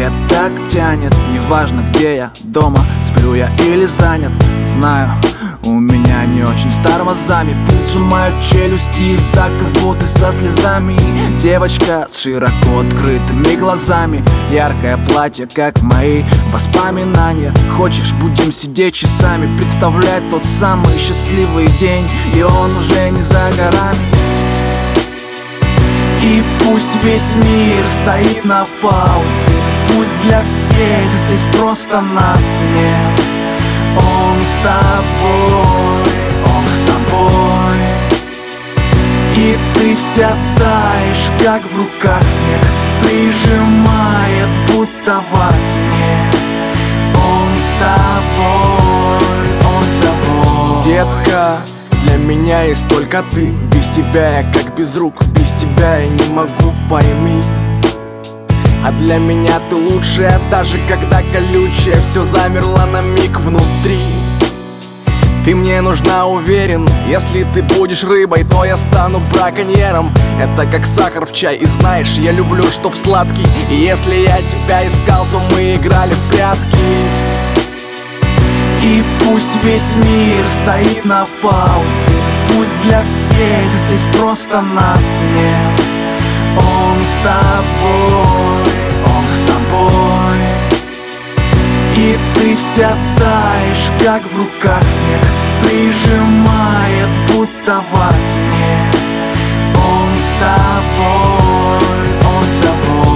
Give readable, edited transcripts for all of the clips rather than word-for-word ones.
тебе так тянет. Неважно, где я, дома, сплю я или занят. Знаю, у меня не очень с тормозами. Пусть сжимают челюсти из-за кого-то со слезами. Девочка с широко открытыми глазами, яркое платье, как мои воспоминания. Хочешь, будем сидеть часами, представлять тот самый счастливый день, и он уже не за горами. И пусть весь мир стоит на паузе, пусть для всех здесь просто нас нет. Он с тобой, он с тобой. И ты вся таешь, как в руках снег, прижимает, будто во сне. Он с тобой, он с тобой. Детка, для меня есть только ты. Без тебя я как без рук, без тебя я не могу, пойми. А для меня ты лучшая, даже когда колючая все замерло на миг внутри. Ты мне нужна, уверен. Если ты будешь рыбой, то я стану браконьером. Это как сахар в чай, и знаешь, я люблю, чтоб сладкий. И если я тебя искал, то мы играли в прятки. И пусть весь мир стоит на паузе, пусть для всех здесь просто нас нет. Он с тобой, он с тобой. И ты вся таешь, как в руках снег, прижимает, будто во сне. Он с тобой, он с тобой.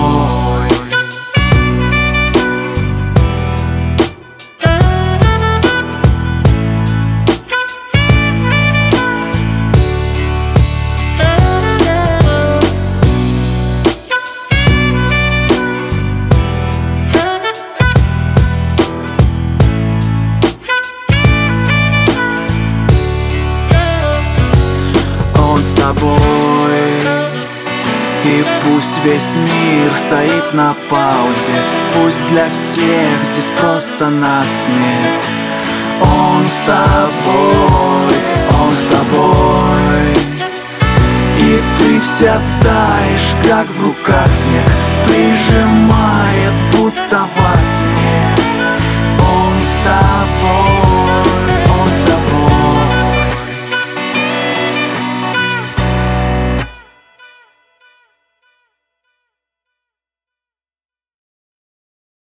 Он с тобой. И пусть весь мир стоит на паузе, пусть для всех здесь просто нас нет. Он с тобой, он с тобой. И ты вся таешь, как в руках снег, прижимает, будто во сне.